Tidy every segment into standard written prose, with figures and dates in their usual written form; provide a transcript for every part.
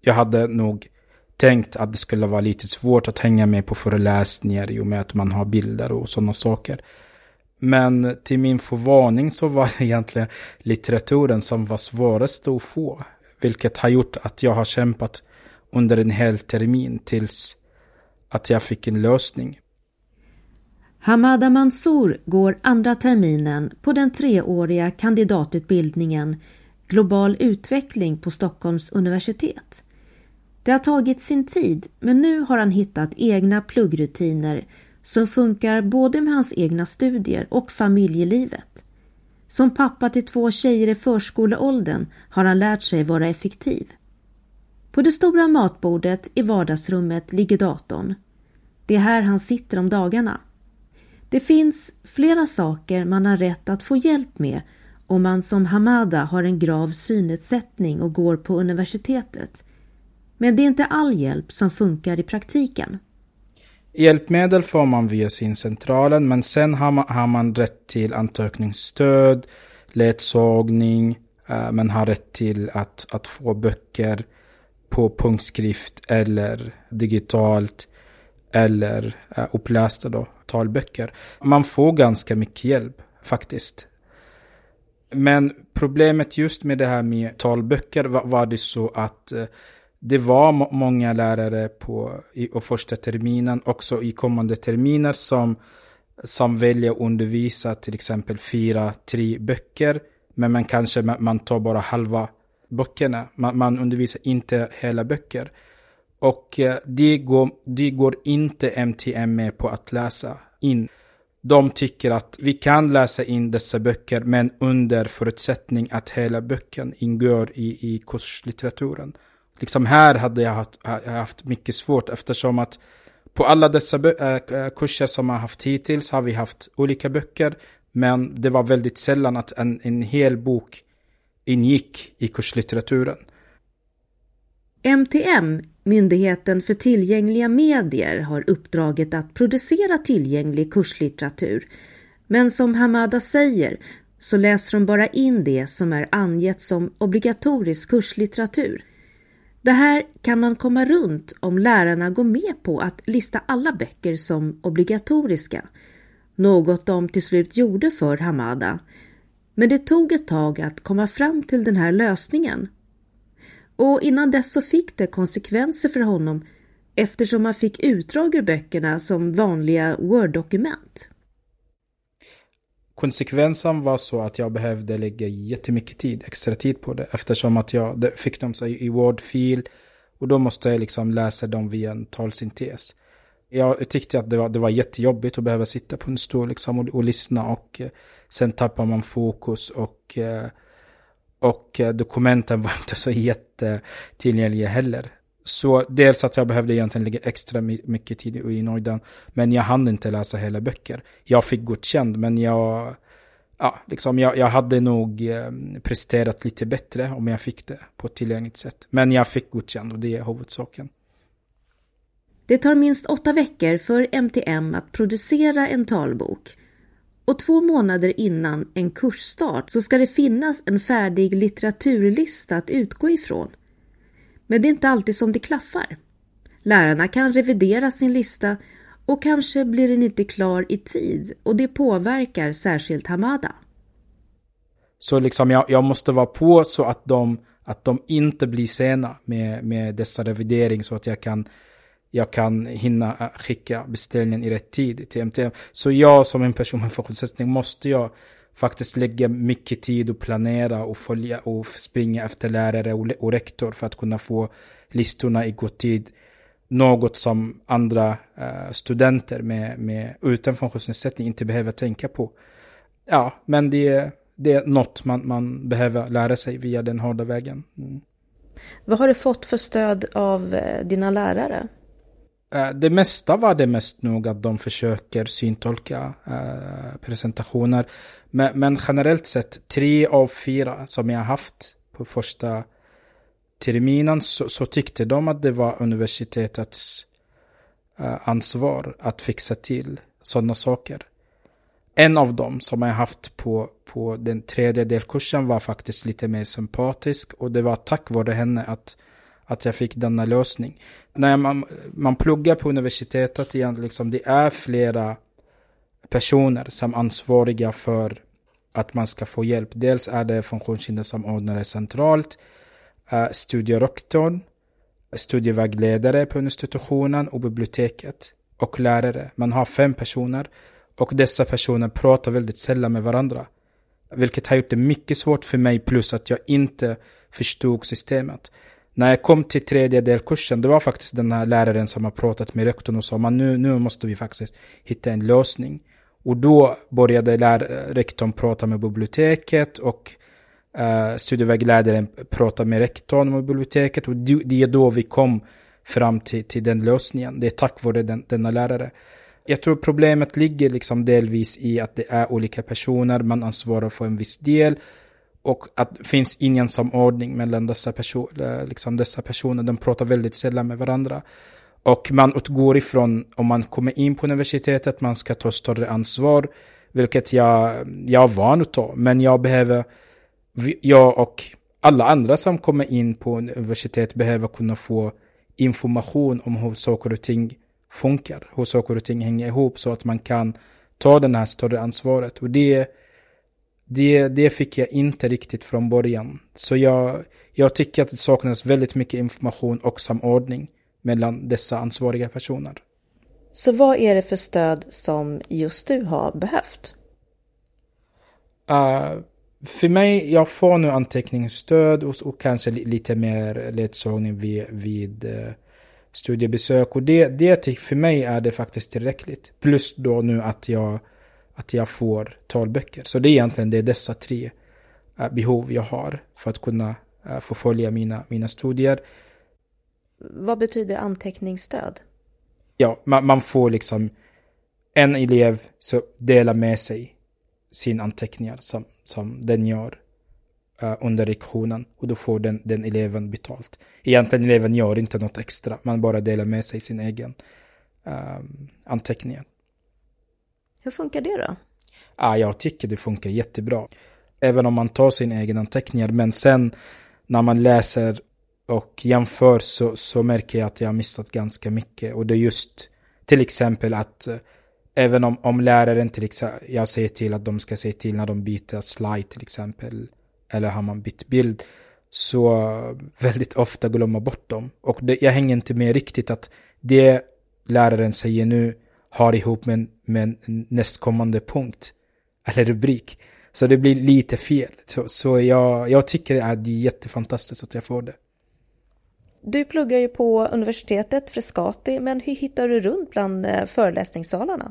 Jag hade nog tänkt att det skulle vara lite svårt att hänga med på föreläsningar i och med att man har bilder och sådana saker. Men till min förvåning så var det egentligen litteraturen som var svårast att få. Vilket har gjort att jag har kämpat under en hel termin tills att jag fick en lösning. Hamada Mansour går andra terminen på den 3-åriga kandidatutbildningen Global utveckling på Stockholms universitet. Det har tagit sin tid, men nu har han hittat egna pluggrutiner som funkar både med hans egna studier och familjelivet. Som pappa till 2 tjejer i förskoleåldern har han lärt sig vara effektiv. På det stora matbordet i vardagsrummet ligger datorn. Det är här han sitter om dagarna. Det finns flera saker man har rätt att få hjälp med om man som Hamada har en grav synnedsättning och går på universitetet. Men det är inte all hjälp som funkar i praktiken. Hjälpmedel får man via syncentralen, men sen har man rätt till ansökningsstöd, ledsagning, man har rätt till att få böcker på punktskrift eller digitalt eller upplästa då, talböcker. Man får ganska mycket hjälp faktiskt. Men problemet just med det här med talböcker var det så att det var många lärare i första terminen, också i kommande terminer som väljer att undervisa till exempel 4-3 böcker, men man tar bara halva böckerna. Man undervisar inte hela böcker. Och det går inte MTM med på att läsa in. De tycker att vi kan läsa in dessa böcker, men under förutsättning att hela böcken ingår i kurslitteraturen. Liksom här hade jag haft mycket svårt, eftersom att på alla dessa kurser som jag haft hittills har vi haft olika böcker, men det var väldigt sällan att en hel bok ingick i kurslitteraturen. MTM, Myndigheten för tillgängliga medier, har uppdraget att producera tillgänglig kurslitteratur. Men som Hamada säger så läser de bara in det som är angett som obligatorisk kurslitteratur. Det här kan man komma runt om lärarna går med på att lista alla böcker som obligatoriska. Något de till slut gjorde för Hamada. Men det tog ett tag att komma fram till den här lösningen. Och innan dess så fick det konsekvenser för honom eftersom han fick utdrag ur böckerna som vanliga Word-dokument. Konsekvensen var så att jag behövde lägga jättemycket extra tid på det, eftersom att jag fick dem i Word-fil och då måste jag liksom läsa dem via en talsyntes. Jag tyckte att det var jättejobbigt att behöva sitta på en stol liksom och lyssna, och sen tappar man fokus och dokumenten var inte så jättetillgängliga heller. Så dels att jag behövde egentligen lägga extra mycket tid i Norden, men jag hann inte läsa hela böcker. Jag fick godkänd, men jag hade nog presterat lite bättre om jag fick det på ett tillgängligt sätt. Men jag fick godkänd och det är huvudsaken. Det tar minst 8 veckor för MTM att producera en talbok. Och 2 månader innan en kursstart så ska det finnas en färdig litteraturlista att utgå ifrån. Men det är inte alltid som det klaffar. Lärarna kan revidera sin lista och kanske blir den inte klar i tid, och det påverkar särskilt Hamada. Så liksom jag måste vara på så att de inte blir sena med dessa revidering, så att jag kan hinna skicka beställningen i rätt tid till MTM. Så jag som en person med funktionsnedsättning måste jag faktiskt lägga mycket tid och planera och följa och springa efter lärare och rektor för att kunna få listorna i god tid. Något som andra studenter med utan funktionsnedsättning inte behöver tänka på. Ja, men det är något man behöver lära sig via den hårda vägen. Mm. Vad har du fått för stöd av dina lärare? Det mesta var det mest nog att de försöker syntolka presentationer. Men generellt sett 3 av 4 som jag haft på första terminen så tyckte de att det var universitetets ansvar att fixa till sådana saker. En av dem som jag haft på den 3:e delkursen var faktiskt lite mer sympatisk, och det var tack vare henne att jag fick denna lösning. När man pluggar på universitetet igen, liksom, det är flera personer som är ansvariga för att man ska få hjälp. Dels är det funktionshindersamordnare centralt, studierektorn, studievägledare på institutionen och biblioteket och lärare. Man har 5 personer och dessa personer pratar väldigt sällan med varandra. Vilket har gjort det mycket svårt för mig, plus att jag inte förstod systemet. När jag kom till 3:e delkursen, det var faktiskt den här läraren som har pratat med rektorn och sa nu måste vi faktiskt hitta en lösning. Och då började rektorn prata med biblioteket och studievägledaren prata med rektorn och biblioteket. Och det är då vi kom fram till den lösningen. Det är tack vare denna lärare. Jag tror problemet ligger liksom delvis i att det är olika personer, man ansvarar för en viss del och att det finns ingen samordning mellan dessa personer. De pratar väldigt sällan med varandra. Och man utgår ifrån, om man kommer in på universitetet, man ska ta större ansvar, vilket jag är van att ta. Men jag och alla andra som kommer in på universitet behöver kunna få information om hur saker och ting funkar, hur saker och ting hänger ihop, så att man kan ta den här större ansvaret. Och det fick jag inte riktigt från början. Så jag tycker att det saknas väldigt mycket information och samordning mellan dessa ansvariga personer. Så vad är det för stöd som just du har behövt? För mig, jag får nu anteckningsstöd och kanske lite mer ledsagning vid studiebesök. Och det för mig är det faktiskt tillräckligt. Plus då nu att jag får talböcker. Så det är egentligen dessa 3 behov jag har för att kunna förfölja mina studier. Vad betyder anteckningsstöd? Ja, man får liksom en elev så dela med sig sina anteckningar som den gör under lektionen, och då får den eleven betalt. Egentligen eleven gör inte något extra, man bara delar med sig sin egen anteckningar. Hur funkar det då? Jag tycker det funkar jättebra. Även om man tar sin egen anteckningar, men sen när man läser och jämför så märker jag att jag har missat ganska mycket. Och det är just till exempel att även om läraren jag säger till att de ska säga till när de byter slide till exempel, eller har man bytt bild, så väldigt ofta glömmer bort dem. Och jag hänger inte med riktigt att det läraren säger nu har ihop med en nästkommande punkt eller rubrik. Så det blir lite fel. Så jag tycker att det är jättefantastiskt att jag får det. Du pluggar ju på universitetet Frescati, men hur hittar du runt bland föreläsningssalarna?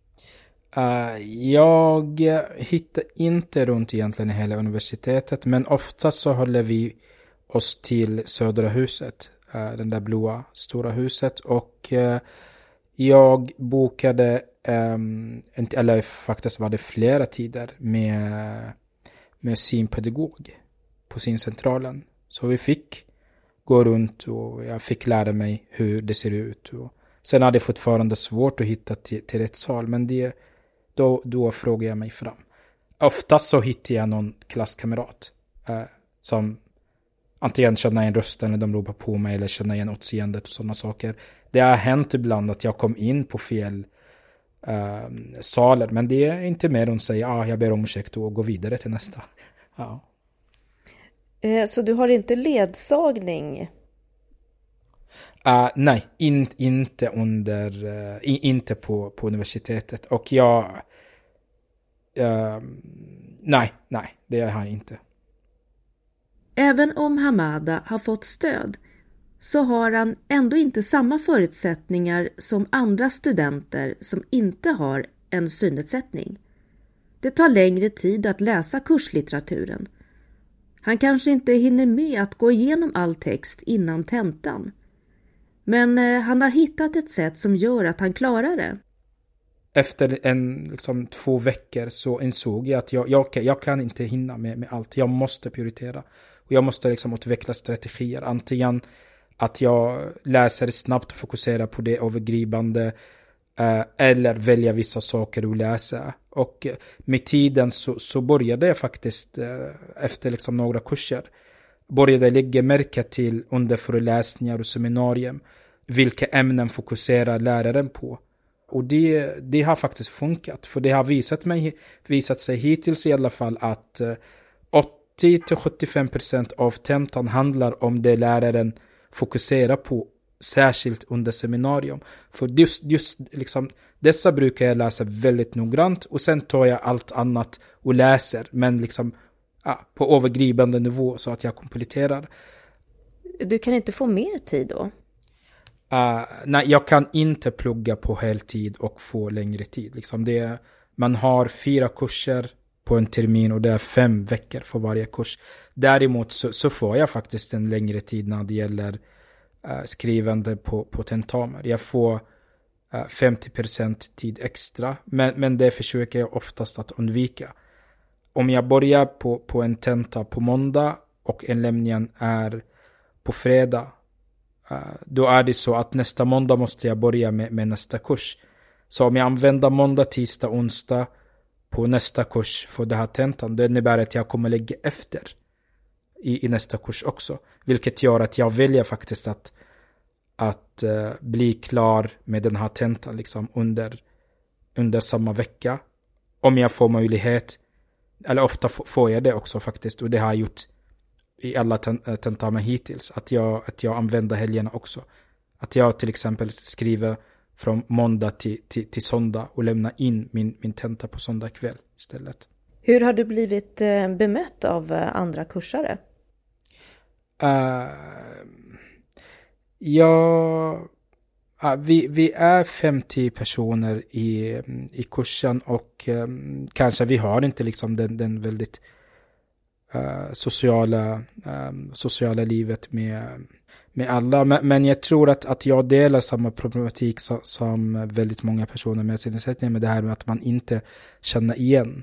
Jag hittar inte runt egentligen hela universitetet, men ofta så håller vi oss till Södra huset, den där blåa stora huset, och jag bokade eller faktiskt var det flera tider med synpedagog på syncentralen. Så vi fick gå runt och jag fick lära mig hur det ser ut. Och sen hade det fortfarande svårt att hitta till rätt sal, men då frågade jag mig fram. Oftast så hittar jag någon klasskamrat som antingen känner igen rösten, eller de ropar på mig, eller känner igen utseendet och sådana saker. Det har hänt ibland att jag kom in på fel saler, men det är inte mer än att säga jag ber om ursäkt och gå vidare till nästa. Ja. Så du har inte ledsagning? Nej, inte på universitetet. Och nej, det har jag inte. Även om Hamada har fått stöd så har han ändå inte samma förutsättningar som andra studenter som inte har en synnedsättning. Det tar längre tid att läsa kurslitteraturen. Han kanske inte hinner med att gå igenom all text innan tentan. Men han har hittat ett sätt som gör att han klarar det. Efter 2 veckor så insåg jag att jag kan inte hinna med allt. Jag måste prioritera. Och jag måste utveckla strategier. Antingen att jag läser snabbt och fokuserar på det övergripande, eller välja vissa saker att läsa. Och med tiden så började jag faktiskt efter några kurser började lägga märke till under föreläsningar och seminarium vilka ämnen fokuserar läraren på. Och det har faktiskt funkat. För det har visat sig hittills i alla fall att 80-75% av tentan handlar om det läraren fokuserar på, särskilt under seminarium. För just liksom, dessa brukar jag läsa väldigt noggrant och sen tar jag allt annat och läser, men liksom på övergripande nivå så att jag kompletterar. Du kan inte få mer tid då? Nej, jag kan inte plugga på heltid och få längre tid. Liksom man har 4 kurser på en termin och det är 5 veckor för varje kurs. Däremot så får jag faktiskt en längre tid när det gäller skrivande på tentamer. Jag får 50% tid extra, men det försöker jag oftast att undvika. Om jag börjar på en tenta på måndag och en lämningen är på fredag, då är det så att nästa måndag måste jag börja med nästa kurs. Så om jag använder måndag, tisdag, onsdag på nästa kurs för det här tentan, det innebär att jag kommer lägga efter i nästa kurs också. Vilket gör att jag väljer faktiskt att bli klar med den här tentan liksom under samma vecka. Om jag får möjlighet, eller ofta får jag det också faktiskt, och det har jag gjort i alla tentamen hittills, att jag använder helgerna också. Att jag till exempel skriver från måndag till söndag och lämnar in min tenta på söndag kväll istället. Hur har du blivit bemött av andra kursare? Vi är 50 personer i kursen och kanske vi har inte liksom den väldigt sociala livet med alla. Men jag tror att jag delar samma problematik som väldigt många personer med synnedsättning, med det här med att man inte känner igen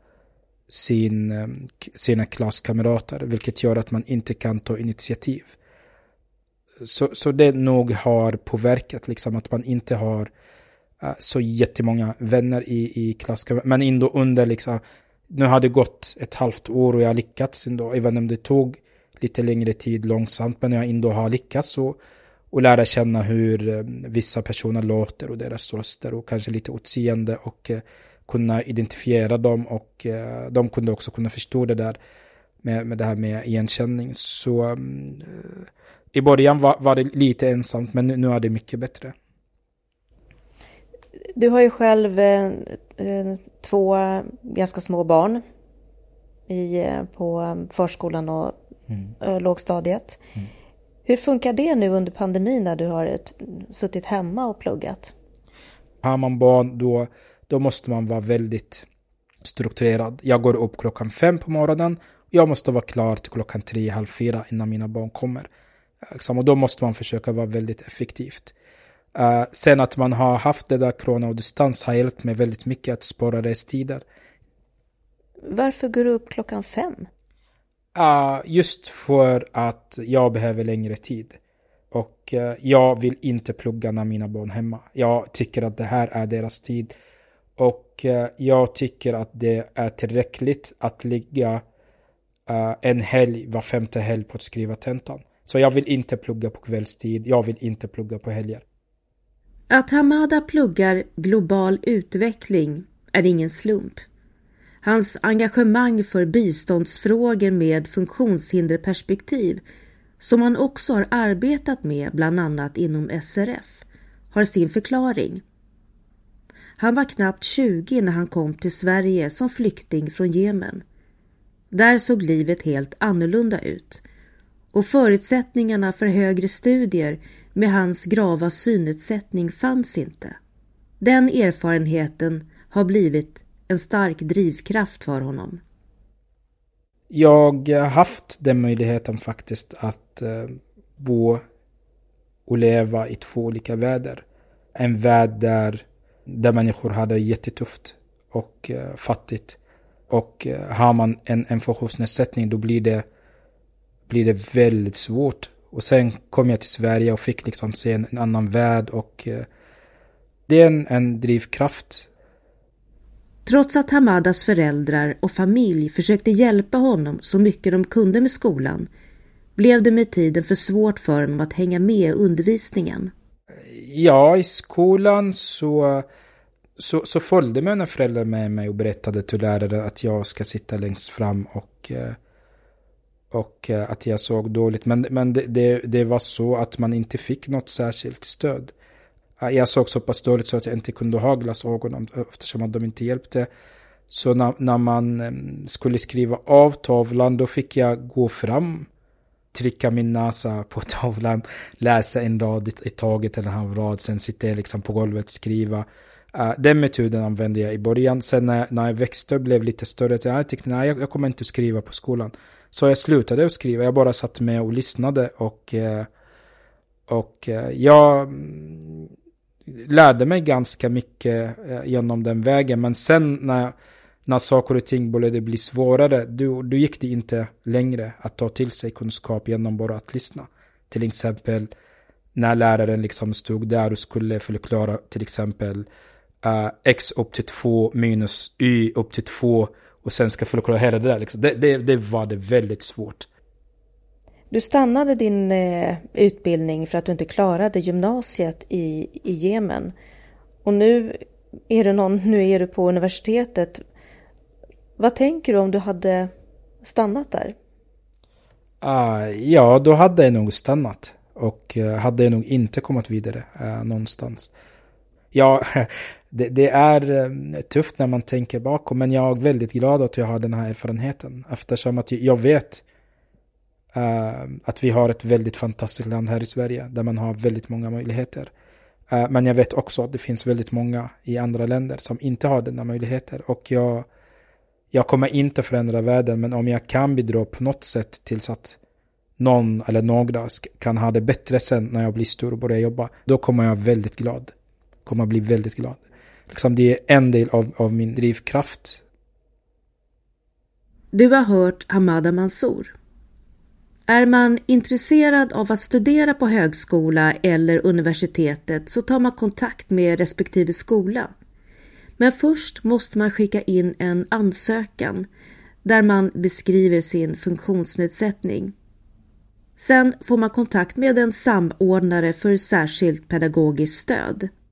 sina klasskamrater, vilket gör att man inte kan ta initiativ. Så det nog har påverkat liksom, att man inte har så jättemånga vänner i klasskamrater. Men ändå under liksom, nu har det gått ett halvt år och jag har lyckats ändå, även om det tog lite längre tid långsamt, men jag ändå har lyckats och lära känna hur vissa personer låter och deras röster och kanske lite utseende och kunna identifiera dem, och de kunde också kunna förstå det där med det här med igenkänning. Så i början var det lite ensamt, men nu är det mycket bättre. Du har ju själv 2 ganska små barn på förskolan och lågstadiet. Hur funkar det nu under pandemin när du har suttit hemma och pluggat? Har man barn då måste man vara väldigt strukturerad. Jag går upp 5:00 på morgonen och jag måste vara klar till 3, 3:30 innan mina barn kommer. Och då måste man försöka vara väldigt effektivt. Sen att man har haft det där corona och distans har hjälpt mig väldigt mycket att spara restider. Varför går du upp 5:00? Just för att jag behöver längre tid. Och jag vill inte plugga när mina barn är hemma. Jag tycker att det här är deras tid. Och jag tycker att det är tillräckligt att ligga en helg, var 5:e helg på att skriva tentan. Så jag vill inte plugga på kvällstid. Jag vill inte plugga på helger. Att Hamada pluggar global utveckling är ingen slump. Hans engagemang för biståndsfrågor med funktionshinderperspektiv, som han också har arbetat med bland annat inom SRF, har sin förklaring. Han var knappt 20 när han kom till Sverige som flykting från Jemen. Där såg livet helt annorlunda ut, och förutsättningarna för högre studier med hans grava synnedsättning fanns inte. Den erfarenheten har blivit en stark drivkraft för honom. Jag har haft den möjligheten faktiskt att bo och leva i 2 olika världar. En värld där människor hade jättetufft och fattigt. Och har man en funktionsnedsättning, då blir det väldigt svårt. Och sen kom jag till Sverige och fick liksom se en annan värld, och det är en drivkraft. Trots att Hamadas föräldrar och familj försökte hjälpa honom så mycket de kunde med skolan, Blev det med tiden för svårt för honom att hänga med i undervisningen? Ja, i skolan så följde mina föräldrar med mig och berättade till lärare att jag ska sitta längst fram och att jag såg dåligt. Men det var så att man inte fick något särskilt stöd. Jag såg så pass dåligt så att jag inte kunde ha glasögon eftersom att de inte hjälpte. Så när man skulle skriva av tavlan, då fick jag gå fram, trycka min näsa på tavlan, läsa en rad i taget eller en halv rad, sen sitta jag liksom på golvet och skriva. Den metoden använde jag i början. Sen när jag växte och blev lite större, jag tyckte jag kommer inte att skriva på skolan. Så jag slutade att skriva, jag bara satt med och lyssnade och jag lärde mig ganska mycket genom den vägen. Men sen när saker och ting började bli svårare, då gick det inte längre att ta till sig kunskap genom bara att lyssna. Till exempel när läraren liksom stod där och skulle förklara till exempel x upp till 2 minus y upp till 2 och sen ska förklara hela det där. Liksom. Det var det väldigt svårt. Du stannade din utbildning för att du inte klarade gymnasiet i Jemen. Och nu är du på universitetet. Vad tänker du om du hade stannat där? Ja, då hade jag nog stannat. Och hade jag nog inte kommit vidare någonstans. Ja, det är tufft när man tänker bakom. Men jag är väldigt glad att jag har den här erfarenheten. Eftersom att jag vet att vi har ett väldigt fantastiskt land här i Sverige. Där man har väldigt många möjligheter. Men jag vet också att det finns väldigt många i andra länder som inte har denna möjligheter. Och jag kommer inte förändra världen. Men om jag kan bidra på något sätt tills att någon eller några kan ha det bättre sen när jag blir stor och börjar jobba. Då kommer jag väldigt glad. Kommer bli väldigt glad. Liksom det är en del av min drivkraft. Du har hört Hamada Mansour. Är man intresserad av att studera på högskola eller universitetet så tar man kontakt med respektive skola. Men först måste man skicka in en ansökan där man beskriver sin funktionsnedsättning. Sen får man kontakt med en samordnare för särskilt pedagogiskt stöd.